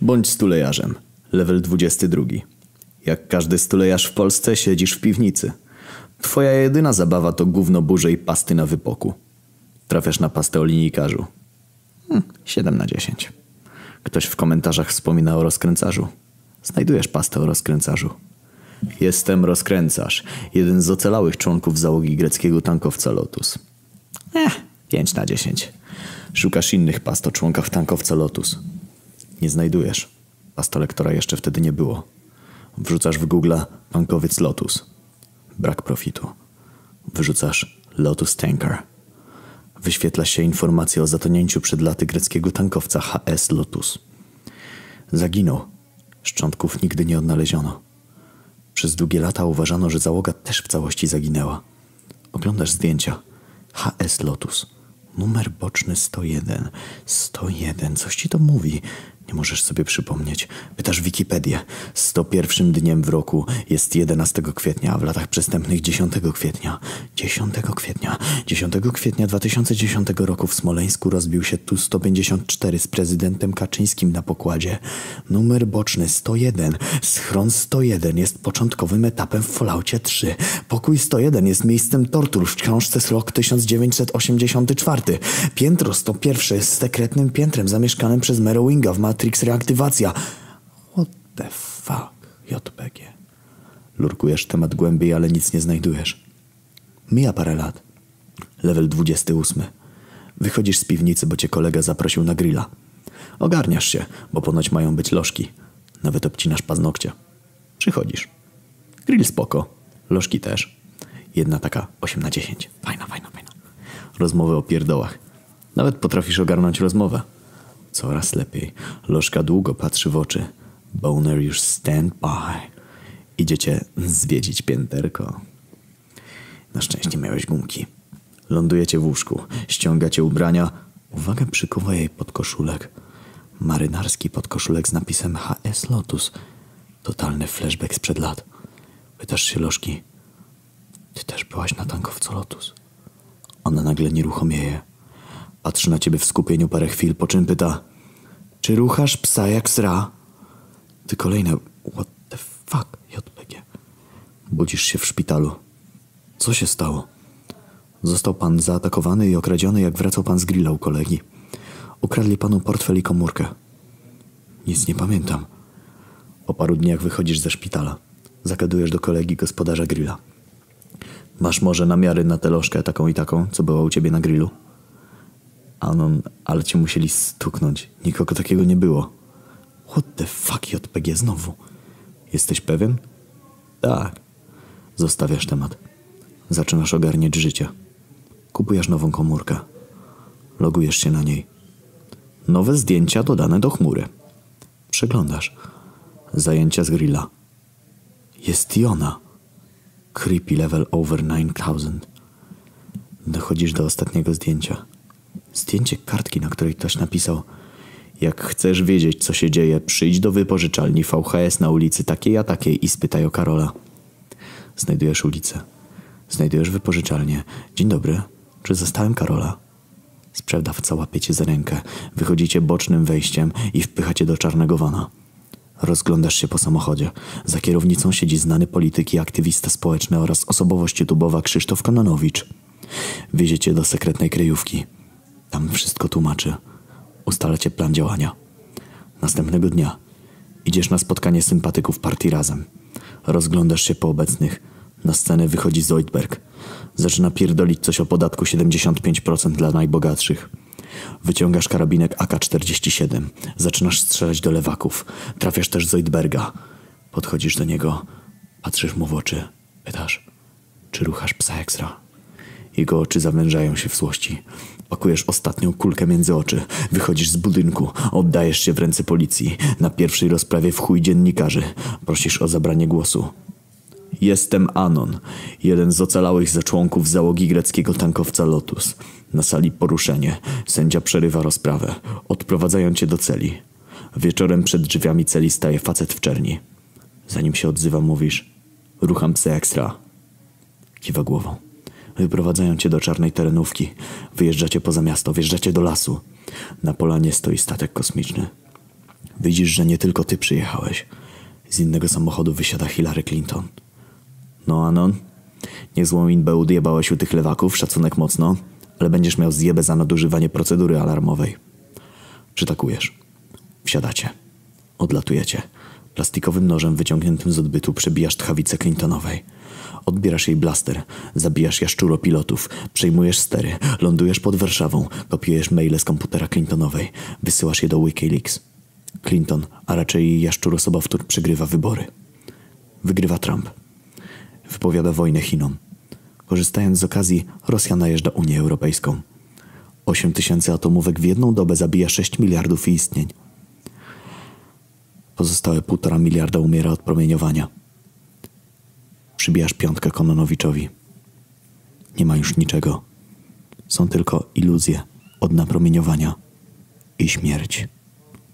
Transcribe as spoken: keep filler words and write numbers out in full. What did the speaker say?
Bądź stulejarzem. Level dwudziesty drugi. Jak każdy stulejarz w Polsce siedzisz w piwnicy. Twoja jedyna zabawa to gówno burze i pasty na wypoku. Trafiasz na pastę o linijkarzu. Hm, siedem na dziesięć. Ktoś w komentarzach wspomina o rozkręcarzu. Znajdujesz pastę o rozkręcarzu. Jestem rozkręcarz. Jeden z ocalałych członków załogi greckiego tankowca Lotus. Eh, pięć na dziesięć. Szukasz innych past o członkach tankowca Lotus. Nie znajdujesz. Pastolektora jeszcze wtedy nie było. Wrzucasz w Google'a tankowiec Lotus. Brak profitu. Wyrzucasz Lotus Tanker. Wyświetla się informacja o zatonięciu przed laty greckiego tankowca H S Lotus. Zaginął. Szczątków nigdy nie odnaleziono. Przez długie lata uważano, że załoga też w całości zaginęła. Oglądasz zdjęcia. H S Lotus. Numer boczny sto jeden. sto jeden. Coś ci to mówi. Nie możesz sobie przypomnieć. Pytasz Wikipedię. sto pierwszym dniem w roku jest jedenastego kwietnia, a w latach przestępnych dziesiątego kwietnia. dziesiątego kwietnia. dziesiątego kwietnia dwa tysiące dziesiątego roku w Smoleńsku rozbił się Tu sto pięćdziesiąt cztery z prezydentem Kaczyńskim na pokładzie. Numer boczny sto jeden. Schron sto jeden jest początkowym etapem w Falloutie trzy. Pokój sto jeden jest miejscem tortur w książce z rok tysiąc dziewięćset osiemdziesiąty czwarty. Piętro sto jeden jest sekretnym piętrem zamieszkanym przez Merowinga w Matrix Reaktywacja. What the fuck, J P G. Lurkujesz temat głębiej, ale nic nie znajdujesz. Mija parę lat. Level dwudziesty ósmy. Wychodzisz z piwnicy, bo cię kolega zaprosił na grilla. Ogarniasz się, bo ponoć mają być lożki. Nawet obcinasz paznokcie. Przychodzisz. Grill spoko. Lożki też. Jedna taka osiem na dziesięć. Fajna, fajna, fajna. Rozmowy o pierdołach. Nawet potrafisz ogarnąć rozmowę. Coraz lepiej. Lożka długo patrzy w oczy. Boner już stand by. Idziecie zwiedzić pięterko. Na szczęście miałeś gumki. Lądujecie w łóżku. Ściągacie ubrania. Uwagę przykuwa jej podkoszulek. Marynarski podkoszulek z napisem H S Lotus. Totalny flashback sprzed lat. Pytasz się Lożki. Ty też byłaś na tankowcu Lotus? Ona nagle nieruchomieje. Patrzy na ciebie w skupieniu parę chwil, po czym pyta: czy ruchasz psa jak sra? Ty kolejne: what the fuck, J P G. Budzisz się w szpitalu. Co się stało? Został pan zaatakowany i okradziony, jak wracał pan z grilla u kolegi. Ukradli panu portfel i komórkę. Nic nie pamiętam. Po paru dniach wychodzisz ze szpitala. Zagadujesz do kolegi gospodarza grilla. Masz może namiary na tę lożkę taką i taką, co była u ciebie na grillu? Anon, ale cię musieli stuknąć. Nikogo takiego nie było. What the fuck, J P G znowu? Jesteś pewien? Tak. Zostawiasz temat. Zaczynasz ogarniać życie. Kupujesz nową komórkę. Logujesz się na niej. Nowe zdjęcia dodane do chmury. Przeglądasz. Zajęcia z grilla. Jest i ona. Creepy level over nine thousand. Dochodzisz do ostatniego zdjęcia. Zdjęcie kartki, na której ktoś napisał: jak chcesz wiedzieć, co się dzieje, przyjdź do wypożyczalni V H S na ulicy takiej a takiej i spytaj o Karola. Znajdujesz ulicę. Znajdujesz wypożyczalnię. Dzień dobry. Czy zastałem Karola? Sprzedawca łapie cię za rękę. Wychodzicie bocznym wejściem i wpychacie do czarnego vana. Rozglądasz się po samochodzie. Za kierownicą siedzi znany polityk i aktywista społeczny oraz osobowość YouTube'owa Krzysztof Kononowicz. Wieziecie do sekretnej kryjówki. Tam wszystko tłumaczy. Ustalacie plan działania. Następnego dnia idziesz na spotkanie sympatyków partii Razem. Rozglądasz się po obecnych. Na scenę wychodzi Zoidberg. Zaczyna pierdolić coś o podatku siedemdziesiąt pięć procent dla najbogatszych. Wyciągasz karabinek A K czterdzieści siedem. Zaczynasz strzelać do lewaków. Trafiasz też Zoidberga. Podchodzisz do niego. Patrzysz mu w oczy. Pytasz: czy ruchasz psa jak sra? Jego oczy zawężają się w złości. Pakujesz ostatnią kulkę między oczy. Wychodzisz z budynku. Oddajesz się w ręce policji. Na pierwszej rozprawie w chuj dziennikarzy. Prosisz o zabranie głosu. Jestem Anon, jeden z ocalałych ze członków załogi greckiego tankowca Lotus. Na sali poruszenie. Sędzia przerywa rozprawę. Odprowadzają cię do celi. Wieczorem przed drzwiami celi staje facet w czerni. Zanim się odzywa, mówisz: rucham psa jak sra. Kiwa głową. Wyprowadzają cię do czarnej terenówki. Wyjeżdżacie poza miasto, wjeżdżacie do lasu. Na polanie stoi statek kosmiczny. Widzisz, że nie tylko ty przyjechałeś. Z innego samochodu wysiada Hillary Clinton. No, Anon? Niezłą inbę odjebałeś u tych lewaków, szacunek mocno, ale będziesz miał zjebę za nadużywanie procedury alarmowej. Przytakujesz. Wsiadacie. Odlatujecie. Plastikowym nożem wyciągniętym z odbytu przebijasz tchawicę Clintonowej. Odbierasz jej blaster, zabijasz jaszczuropilotów, przejmujesz stery, lądujesz pod Warszawą, kopiujesz maile z komputera Clintonowej, wysyłasz je do Wikileaks. Clinton, a raczej jaszczurosobowtór przegrywa wybory. Wygrywa Trump. Wypowiada wojnę Chinom. Korzystając z okazji, Rosja najeżdża Unię Europejską. Osiem tysięcy atomówek w jedną dobę zabija sześć miliardów istnień. Pozostałe półtora miliarda umiera od promieniowania. Przybijasz piątkę Kononowiczowi. Nie ma już niczego. Są tylko iluzje od napromieniowania i śmierć.